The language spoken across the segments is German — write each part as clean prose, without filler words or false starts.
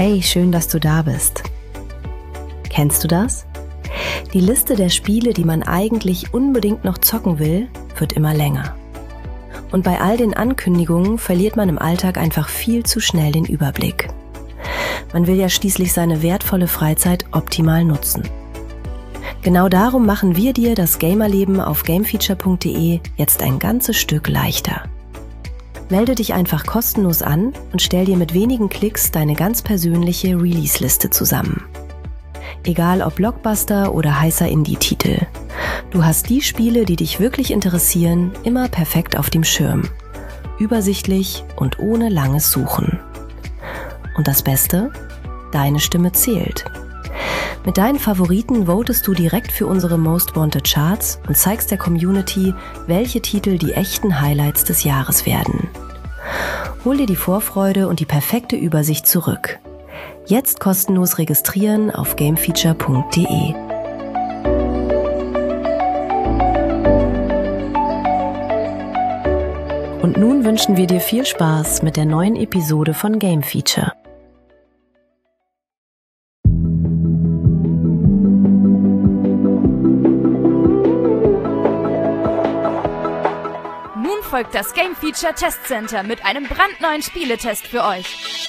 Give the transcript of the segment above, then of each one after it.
Hey, schön, dass du da bist. Kennst du das? Die Liste der Spiele, die man eigentlich unbedingt noch zocken will, wird immer länger. Und bei all den Ankündigungen verliert man im Alltag einfach viel zu schnell den Überblick. Man will ja schließlich seine wertvolle Freizeit optimal nutzen. Genau darum machen wir dir das Gamerleben auf gamefeature.de jetzt ein ganzes Stück leichter. Melde dich einfach kostenlos an und stell dir mit wenigen Klicks deine ganz persönliche Release-Liste zusammen. Egal ob Blockbuster oder heißer Indie-Titel. Du hast die Spiele, die dich wirklich interessieren, immer perfekt auf dem Schirm. Übersichtlich und ohne langes Suchen. Und das Beste? Deine Stimme zählt. Mit deinen Favoriten votest du direkt für unsere Most Wanted Charts und zeigst der Community, welche Titel die echten Highlights des Jahres werden. Hol dir die Vorfreude und die perfekte Übersicht zurück. Jetzt kostenlos registrieren auf gamefeature.de. Und nun wünschen wir dir viel Spaß mit der neuen Episode von Game Feature. Nun folgt das Game Feature Test Center mit einem brandneuen Spieletest für euch.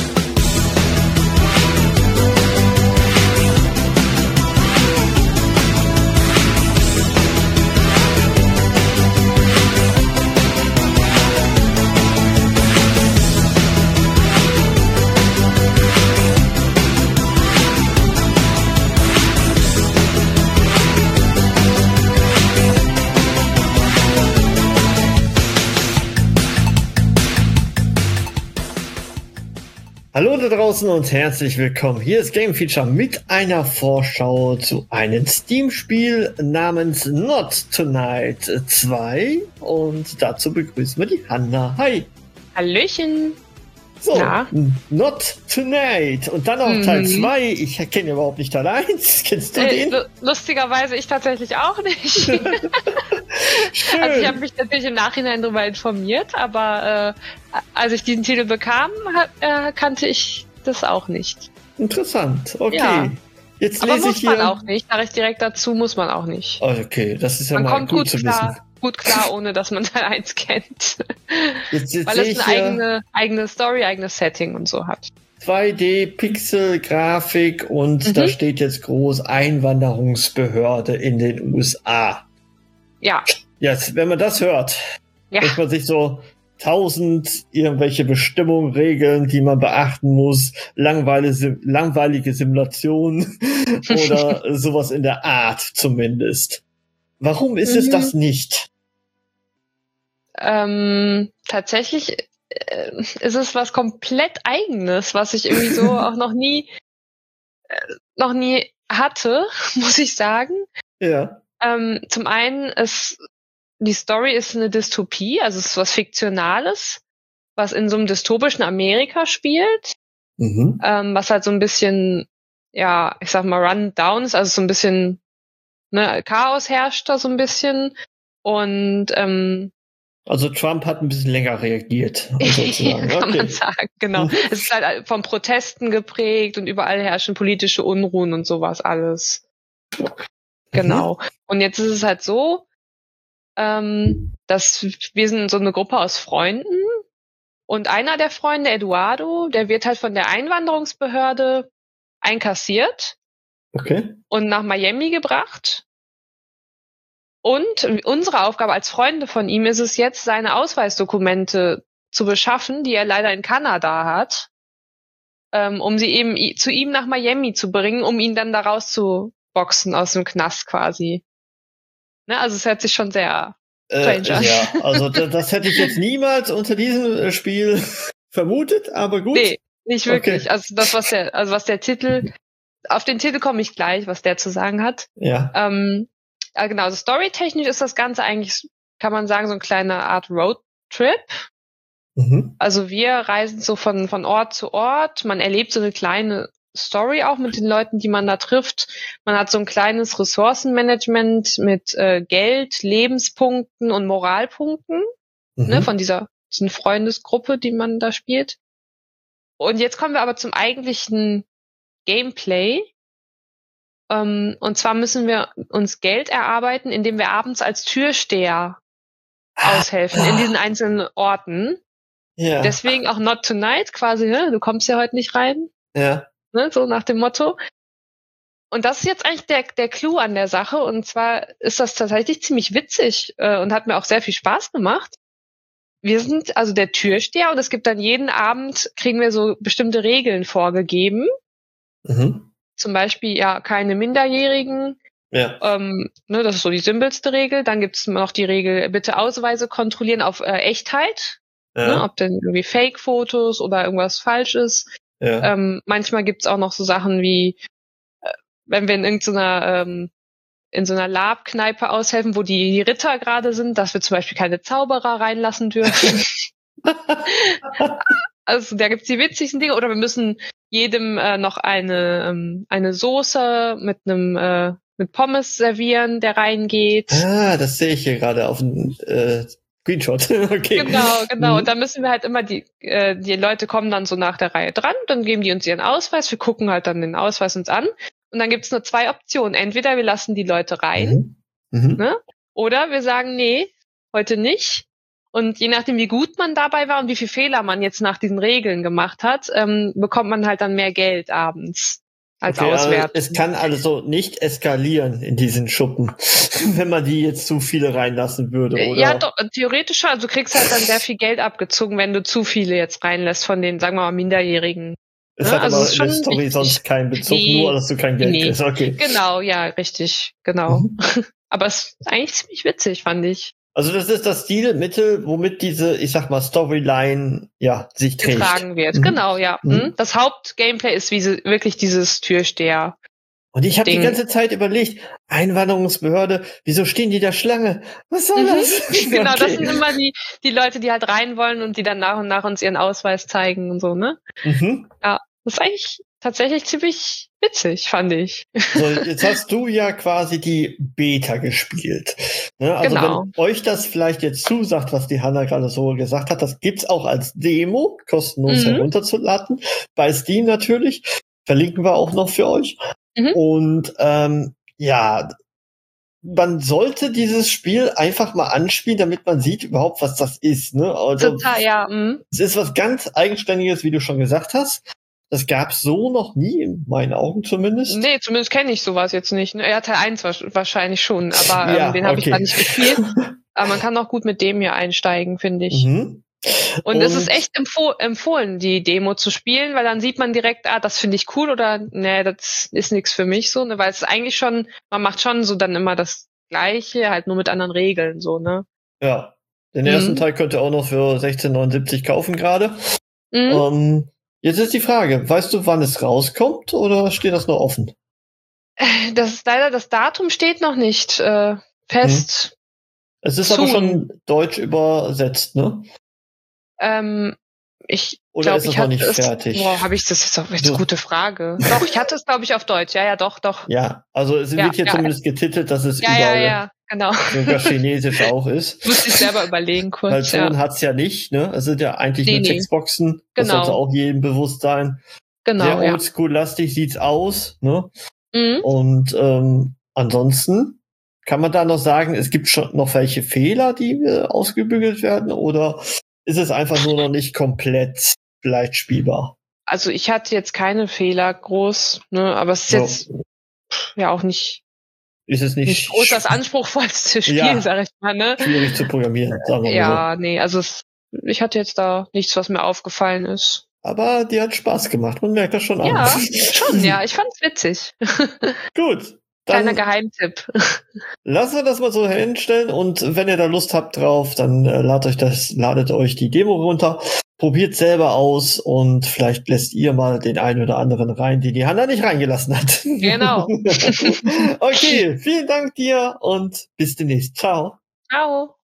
Hallo da draußen und herzlich willkommen. Hier ist Game Feature mit einer Vorschau zu einem Steam-Spiel namens Not Tonight 2 und dazu begrüßen wir die Hanna. Hi! Hallöchen! So, ja. Not Tonight und dann auch Teil 2. Ich kenne überhaupt nicht Teil 1. Kennst du den? Lustigerweise ich tatsächlich auch nicht. Also ich habe mich natürlich im Nachhinein darüber informiert, aber als ich diesen Titel bekam, kannte ich das auch nicht. Interessant, okay. Ja. Jetzt aber lese muss ich hier... man auch nicht, sage ich direkt dazu, muss man auch nicht. Okay, das ist ja man mal kommt gut zu wissen. Gut klar, ohne dass man Teil 1 kennt. Jetzt weil es eine eigene Story, eigenes Setting und so hat. 2D-Pixel-Grafik und da steht jetzt groß Einwanderungsbehörde in den USA. Ja. Jetzt, wenn man das hört, denkt man sich so 1000 irgendwelche Bestimmungen, Regeln, die man beachten muss, langweilige Simulationen oder sowas in der Art zumindest. Warum ist es das nicht? Tatsächlich ist es was komplett Eigenes, was ich irgendwie so auch noch nie hatte, muss ich sagen. Ja. Zum einen die Story ist eine Dystopie, also es ist was Fiktionales, was in so einem dystopischen Amerika spielt, was halt so ein bisschen, ja, ich sag mal, run down ist, also so ein bisschen, ne, Chaos herrscht da so ein bisschen und also Trump hat ein bisschen länger reagiert, sozusagen. Kann man sagen, genau. Es ist halt von Protesten geprägt und überall herrschen politische Unruhen und sowas alles. Genau. Und jetzt ist es halt so, dass wir sind so eine Gruppe aus Freunden und einer der Freunde, Eduardo, der wird halt von der Einwanderungsbehörde einkassiert und nach Miami gebracht. Und unsere Aufgabe als Freunde von ihm ist es jetzt, seine Ausweisdokumente zu beschaffen, die er leider in Kanada hat, um sie eben zu ihm nach Miami zu bringen, um ihn dann da rauszuboxen aus dem Knast quasi. Ne, also es hört sich schon sehr strange an. Ja, also das hätte ich jetzt niemals unter diesem Spiel vermutet, aber gut. Nee, nicht wirklich. Okay. Also das, was der Titel, auf den Titel komme ich gleich, was der zu sagen hat. Ja. Genau, also storytechnisch ist das Ganze eigentlich, kann man sagen, so eine kleine Art Roadtrip. Also wir reisen so von Ort zu Ort, man erlebt so eine kleine Story auch mit den Leuten, die man da trifft. Man hat so ein kleines Ressourcenmanagement mit Geld, Lebenspunkten und Moralpunkten, ne, von diesen Freundesgruppe, die man da spielt. Und jetzt kommen wir aber zum eigentlichen Gameplay. Und zwar müssen wir uns Geld erarbeiten, indem wir abends als Türsteher aushelfen in diesen einzelnen Orten. Ja. Deswegen auch Not Tonight quasi, ne? Du kommst ja heute nicht rein. Ja. Ne? So nach dem Motto. Und das ist jetzt eigentlich der Clou an der Sache. Und zwar ist das tatsächlich ziemlich witzig und hat mir auch sehr viel Spaß gemacht. Wir sind also der Türsteher und es gibt dann jeden Abend, kriegen wir so bestimmte Regeln vorgegeben. Mhm. Zum Beispiel, ja, keine Minderjährigen. Ja. Ne, das ist so die simpelste Regel. Dann gibt es noch die Regel, bitte Ausweise kontrollieren auf Echtheit. Ja. Ne, ob denn irgendwie Fake-Fotos oder irgendwas falsch ist. Ja. Manchmal gibt es auch noch so Sachen wie, wenn wir in irgendeiner in so einer Lab-Kneipe aushelfen, wo die Ritter gerade sind, dass wir zum Beispiel keine Zauberer reinlassen dürfen. Also da gibt's die witzigsten Dinge. Oder wir müssen jedem noch eine Soße mit Pommes servieren, der reingeht. Ah, das sehe ich hier gerade auf dem Screenshot. Okay. Genau. Und da müssen wir halt immer die Leute kommen dann so nach der Reihe dran, dann geben die uns ihren Ausweis, wir gucken halt dann den Ausweis uns an. Und dann gibt's nur 2 Optionen. Entweder wir lassen die Leute rein, ne? Oder wir sagen, nee, heute nicht. Und je nachdem, wie gut man dabei war und wie viel Fehler man jetzt nach diesen Regeln gemacht hat, bekommt man halt dann mehr Geld abends als Auswertung. Also es kann also nicht eskalieren in diesen Schuppen, wenn man die jetzt zu viele reinlassen würde, oder? Ja, doch, theoretisch schon. Also du kriegst halt dann sehr viel Geld abgezogen, wenn du zu viele jetzt reinlässt von den, sagen wir mal, Minderjährigen. Es hat aber in der Story sonst keinen Bezug, nur dass du kein Geld kriegst. Okay. Genau, ja, richtig, genau. Aber es ist eigentlich ziemlich witzig, fand ich. Also das ist das Stilmittel, womit diese, ich sag mal, Storyline sich trägt. Getragen wird, genau, ja. Das Hauptgameplay ist wirklich dieses Türsteher. Und ich habe die ganze Zeit überlegt, Einwanderungsbehörde, wieso stehen die da Schlange? Was soll das? Genau, okay. Das sind immer die Leute, die halt rein wollen und die dann nach und nach uns ihren Ausweis zeigen und so, ne? Ja, das ist eigentlich tatsächlich ziemlich witzig, fand ich. So, jetzt hast du ja quasi die Beta gespielt. Ne? Also wenn euch das vielleicht jetzt zusagt, was die Hanna gerade so gesagt hat, das gibt's auch als Demo, kostenlos herunterzuladen, bei Steam natürlich. Verlinken wir auch noch für euch. Und man sollte dieses Spiel einfach mal anspielen, damit man sieht überhaupt, was das ist. Ne? Also, total, ja. Es ist was ganz Eigenständiges, wie du schon gesagt hast. Das gab's so noch nie, in meinen Augen zumindest. Nee, zumindest kenne ich sowas jetzt nicht. Ja, Teil 1 wahrscheinlich schon, aber den habe ich da nicht gespielt. Aber man kann auch gut mit dem hier einsteigen, finde ich. Und es ist echt empfohlen, die Demo zu spielen, weil dann sieht man direkt, das finde ich cool oder nee, das ist nichts für mich so, ne, weil es ist eigentlich schon, man macht schon so dann immer das Gleiche, halt nur mit anderen Regeln, so, ne. Ja, den ersten Teil könnt ihr auch noch für 16,79 kaufen gerade. Jetzt ist die Frage, weißt du, wann es rauskommt oder steht das noch offen? Das ist leider, das Datum steht noch nicht fest. Es ist aber schon deutsch übersetzt, ne? Ich Oder ist es noch nicht fertig? Habe ich das jetzt auch? Jetzt gute Frage. Doch, ich hatte es, glaube ich, auf Deutsch. Ja, doch. Ja, also es wird hier zumindest getitelt, dass es überall genau. sogar Chinesisch auch ist. Muss ich selber überlegen kurz. Weil Ton hat's ja nicht, ne? Es sind ja eigentlich nur Textboxen. Das sollte auch jedem bewusst sein. Genau, sehr oldschool-lastig sieht's aus, ne? Und ansonsten kann man da noch sagen, es gibt schon noch welche Fehler, die ausgebügelt werden, oder ist es einfach nur noch nicht komplett leicht spielbar? Also ich hatte jetzt keine Fehler groß, ne, aber es ist jetzt auch nicht. Ist es nicht groß das anspruchsvollste Spiel, sag ich mal, ne? Schwierig zu programmieren, sagen wir mal so. Ja, nee, also ich hatte jetzt da nichts, was mir aufgefallen ist. Aber dir hat Spaß gemacht, man merkt das schon an. Ja, schon, ja, ich fand's witzig. Gut. Kleiner Geheimtipp. Lassen wir das mal so hinstellen und wenn ihr da Lust habt drauf, dann ladet euch die Demo runter, probiert selber aus und vielleicht lässt ihr mal den einen oder anderen rein, die Hanna nicht reingelassen hat. Genau. Okay, vielen Dank dir und bis demnächst. Ciao. Ciao.